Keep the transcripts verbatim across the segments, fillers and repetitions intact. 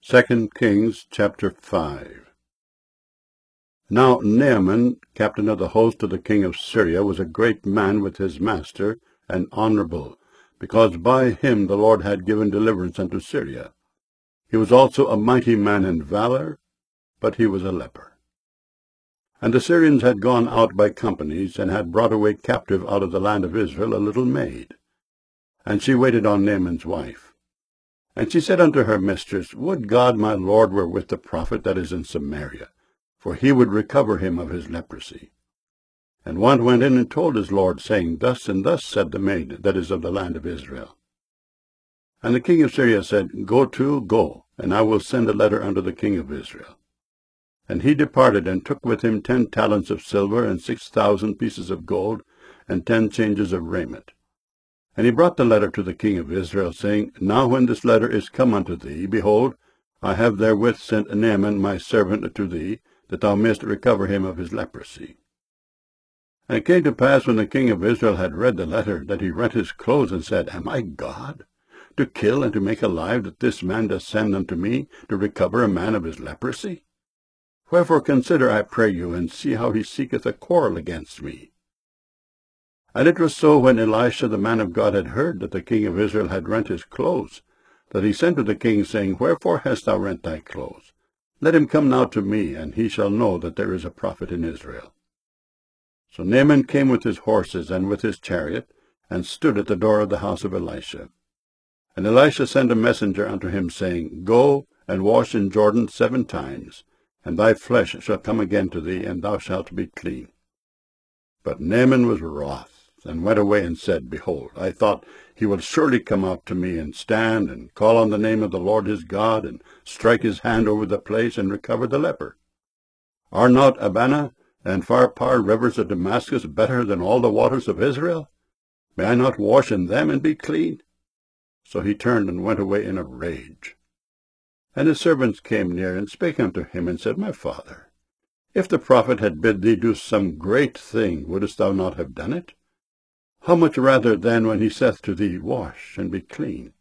Second Kings chapter five. Now Naaman, captain of the host of the king of Syria, was a great man with his master, and honorable, because by him the Lord had given deliverance unto Syria. He was also a mighty man in valor, but he was a leper. And the Syrians had gone out by companies, and had brought away captive out of the land of Israel a little maid. And she waited on Naaman's wife. And she said unto her mistress, Would God my Lord were with the prophet that is in Samaria, for he would recover him of his leprosy. And one went in and told his lord, saying, Thus and thus said the maid that is of the land of Israel. And the king of Syria said, Go to, go, and I will send a letter unto the king of Israel. And he departed, and took with him ten talents of silver, and six thousand pieces of gold, and ten changes of raiment. And he brought the letter to the king of Israel, saying, Now when this letter is come unto thee, behold, I have therewith sent Naaman my servant to thee, that thou mayest recover him of his leprosy. And it came to pass, when the king of Israel had read the letter, that he rent his clothes, and said, Am I God, to kill and to make alive, that this man doth send unto me, to recover a man of his leprosy? Wherefore consider, I pray you, and see how he seeketh a quarrel against me. And it was so, when Elisha the man of God had heard that the king of Israel had rent his clothes, that he sent to the king, saying, Wherefore hast thou rent thy clothes? Let him come now to me, and he shall know that there is a prophet in Israel. So Naaman came with his horses and with his chariot, and stood at the door of the house of Elisha. And Elisha sent a messenger unto him, saying, Go and wash in Jordan seven times, and thy flesh shall come again to thee, and thou shalt be clean. But Naaman was wroth, and went away and said, Behold, I thought he will surely come out to me, and stand, and call on the name of the Lord his God, and strike his hand over the place, and recover the leper. Are not Abana and Pharpar rivers of Damascus better than all the waters of Israel? May I not wash in them and be clean? So he turned and went away in a rage. And his servants came near, and spake unto him, and said, My father, if the prophet had bid thee do some great thing, wouldest thou not have done it? How much rather then when he saith to thee, Wash, and be clean?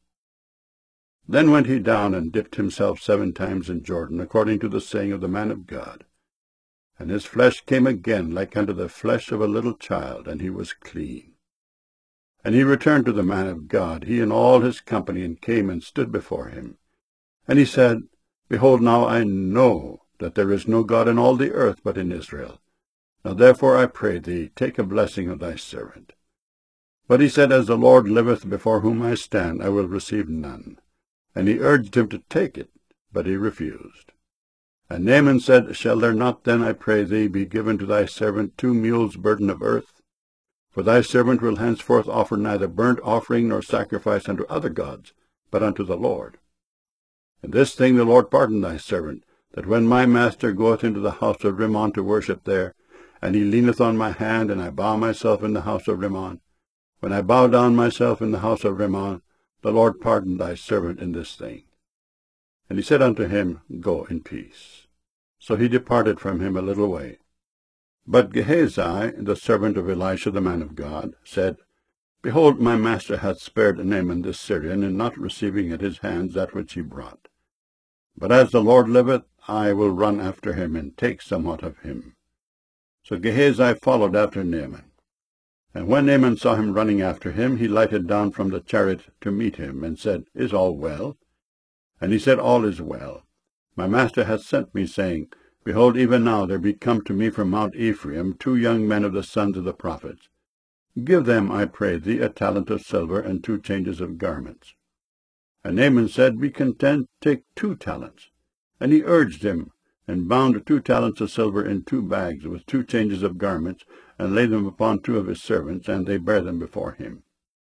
Then went he down, and dipped himself seven times in Jordan, according to the saying of the man of God. And his flesh came again like unto the flesh of a little child, and he was clean. And he returned to the man of God, he and all his company, and came and stood before him. And he said, Behold, now I know that there is no God in all the earth but in Israel. Now therefore I pray thee, take a blessing of thy servant. But he said, As the Lord liveth, before whom I stand, I will receive none. And he urged him to take it, but he refused. And Naaman said, Shall there not then, I pray thee, be given to thy servant two mules' burden of earth? For thy servant will henceforth offer neither burnt offering nor sacrifice unto other gods, but unto the Lord. And this thing the Lord pardon thy servant, that when my master goeth into the house of Rimmon to worship there, and he leaneth on my hand, and I bow myself in the house of Rimmon, when I bow down myself in the house of Rimmon, the Lord pardon thy servant in this thing. And he said unto him, Go in peace. So he departed from him a little way. But Gehazi, the servant of Elisha the man of God, said, Behold, my master hath spared Naaman this Syrian, in not receiving at his hands that which he brought. But as the Lord liveth, I will run after him, and take somewhat of him. So Gehazi followed after Naaman. And when Naaman saw him running after him, he lighted down from the chariot to meet him, and said, Is all well? And he said, All is well. My master hath sent me, saying, Behold, even now there be come to me from Mount Ephraim two young men of the sons of the prophets. Give them, I pray thee, a talent of silver, and two changes of garments. And Naaman said, Be content, take two talents. And he urged him, and bound two talents of silver in two bags, with two changes of garments, and laid them upon two of his servants, and they bare them before him.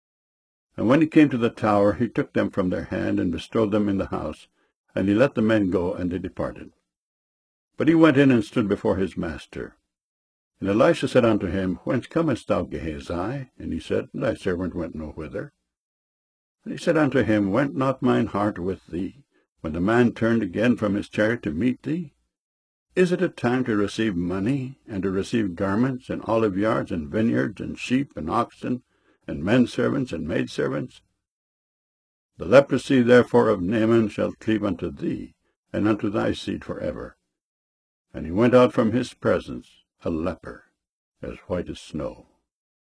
And when he came to the tower, he took them from their hand, and bestowed them in the house, and he let the men go, and they departed. But he went in and stood before his master. And Elisha said unto him, Whence comest thou, Gehazi? And he said, Thy servant went no whither. And he said unto him, Went not mine heart with thee, when the man turned again from his chariot to meet thee? Is it a time to receive money, and to receive garments, and olive yards, and vineyards, and sheep, and oxen, and men servants, and maid servants? The leprosy therefore of Naaman shall cleave unto thee, and unto thy seed for ever. And he went out from his presence, a leper, as white as snow.